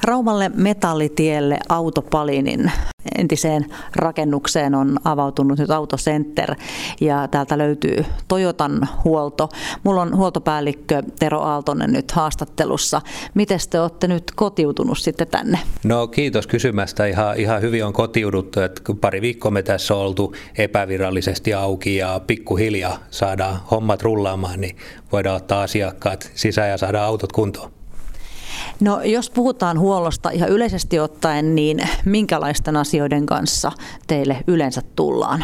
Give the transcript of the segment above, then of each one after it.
Raumalle Metallitielle Autopalinin entiseen rakennukseen on avautunut nyt Autocenter ja täältä löytyy Toyotan huolto. Mulla on huoltopäällikkö Tero Aaltonen nyt haastattelussa. Miten te olette nyt kotiutunut sitten tänne? No kiitos kysymästä. Ihan hyvin on kotiuduttu. Että pari viikkoa me tässä on oltu epävirallisesti auki ja pikkuhiljaa saadaan hommat rullaamaan, niin voidaan ottaa asiakkaat sisään ja saada autot kuntoon. No jos puhutaan huollosta ihan yleisesti ottaen, niin minkälaisten asioiden kanssa teille yleensä tullaan?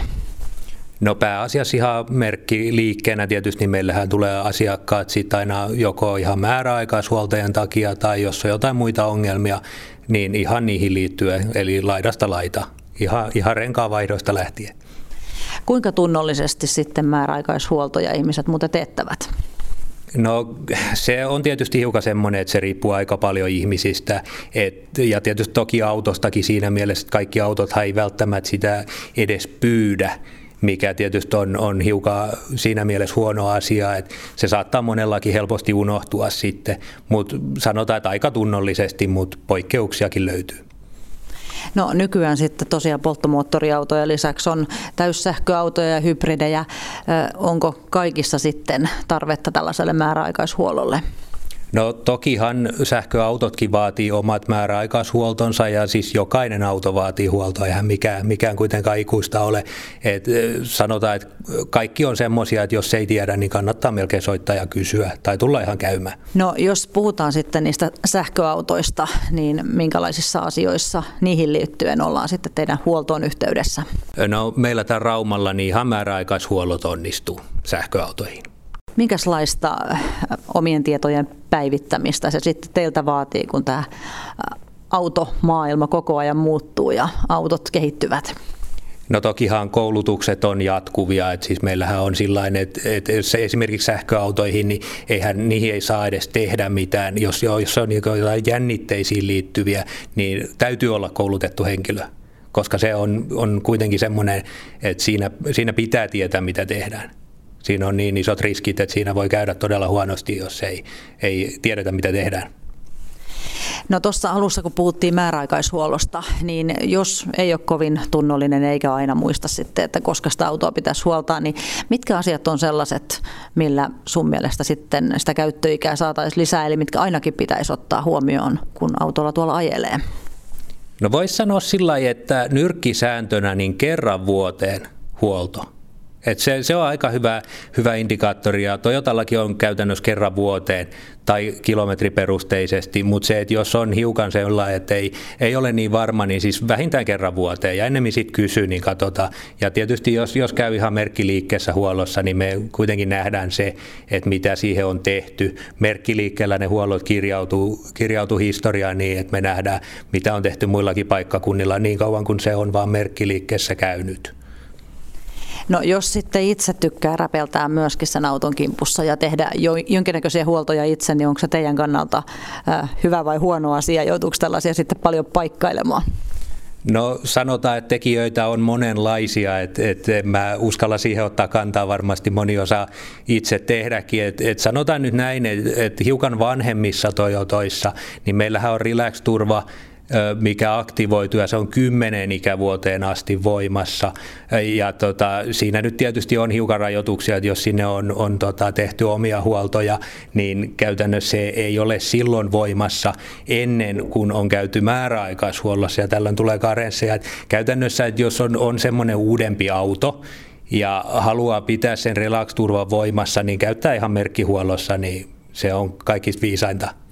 No pääasiassa ihan merkkiliikkeenä tietysti meillähän tulee asiakkaat sitten aina joko ihan määräaikaishuoltajan takia tai jos on jotain muita ongelmia, niin ihan niihin liittyen, eli laidasta laita, ihan renkaanvaihdoista lähtien. Kuinka tunnollisesti sitten määräaikaishuoltoja ihmiset muuten teettävät? No se on tietysti hiukan semmoinen, että se riippuu aika paljon ihmisistä ja tietysti toki autostakin siinä mielessä, että kaikki autothan ei välttämättä sitä edes pyydä, mikä tietysti on hiukan siinä mielessä huono asia, että se saattaa monellakin helposti unohtua sitten, mutta sanotaan, että aika tunnollisesti, mutta poikkeuksiakin löytyy. No nykyään sitten tosiaan polttomoottoriautoja lisäksi on täyssähköautoja ja hybridejä. Onko kaikissa sitten tarvetta tällaiselle määräaikaishuollolle? No tokihan sähköautotkin vaatii omat määräaikaishuoltonsa ja siis jokainen auto vaatii huoltoa, eihän mikään kuitenkaan ikuista ole. Sanotaan, että kaikki on semmoisia, että jos ei tiedä, niin kannattaa melkein soittaa ja kysyä tai tulla ihan käymään. No jos puhutaan sitten niistä sähköautoista, niin minkälaisissa asioissa niihin liittyen ollaan sitten teidän huoltoon yhteydessä? No meillä täällä Raumalla niin ihan määräaikaishuollot onnistuu sähköautoihin. Minkälaista omien tietojen päivittämistä se sitten teiltä vaatii, kun tämä automaailma koko ajan muuttuu ja autot kehittyvät? No tokihan koulutukset on jatkuvia, että siis meillähän on sillain, että esimerkiksi sähköautoihin, niin niihin ei saa edes tehdä mitään. Jos on jotain jännitteisiin liittyviä, niin täytyy olla koulutettu henkilö, koska se on kuitenkin semmoinen, että siinä pitää tietää, mitä tehdään. Siinä on niin isot riskit, että siinä voi käydä todella huonosti, jos ei tiedetä, mitä tehdään. No tuossa alussa, kun puhuttiin määräaikaishuollosta, niin jos ei ole kovin tunnollinen eikä aina muista sitten, että koska sitä autoa pitäisi huoltaa, niin mitkä asiat on sellaiset, millä sun mielestä sitten sitä käyttöikää saataisiin lisää, eli mitkä ainakin pitäisi ottaa huomioon, kun autolla tuolla ajelee? No voisi sanoa sillä lailla, että nyrkkisääntönä niin kerran vuoteen huolto. Se on aika hyvä indikaattori ja Toyotallakin on käytännössä kerran vuoteen tai kilometriperusteisesti, mutta se, että jos on hiukan sellainen, että ei ole niin varma, niin siis vähintään kerran vuoteen ja ennemmin sitten kysyy, niin katsotaan. Ja tietysti jos käy ihan merkkiliikkeessä huollossa, niin me kuitenkin nähdään se, että mitä siihen on tehty. Merkkiliikkeellä ne huollot kirjautuu historiaan niin, että me nähdään, mitä on tehty muillakin paikkakunnilla niin kauan kuin se on vaan merkkiliikkeessä käynyt. No jos sitten itse tykkää räpeltää myöskin sen auton kimpussa ja tehdä jonkinnäköisiä huoltoja itse, niin onko se teidän kannalta hyvä vai huono asia? Joutuuko tällaisia sitten paljon paikkailemaan? No sanotaan, että tekijöitä on monenlaisia, että mä uskalla siihen ottaa kantaa, varmasti moni osaa itse tehdäkin. Että sanotaan nyt näin, että hiukan vanhemmissa Toyotoissa, niin meillähän on Relax-turva, mikä aktivoituu ja se on 10 ikävuoteen asti voimassa. Ja siinä nyt tietysti on hiukan rajoituksia, että jos sinne on tehty omia huoltoja, niin käytännössä se ei ole silloin voimassa ennen kuin on käyty määräaikaishuollossa ja tällöin tulee karensseja. Käytännössä, että jos on semmoinen uudempi auto ja haluaa pitää sen Relax-turvan voimassa, niin käyttää ihan merkkihuollossa, niin se on kaikista viisainta.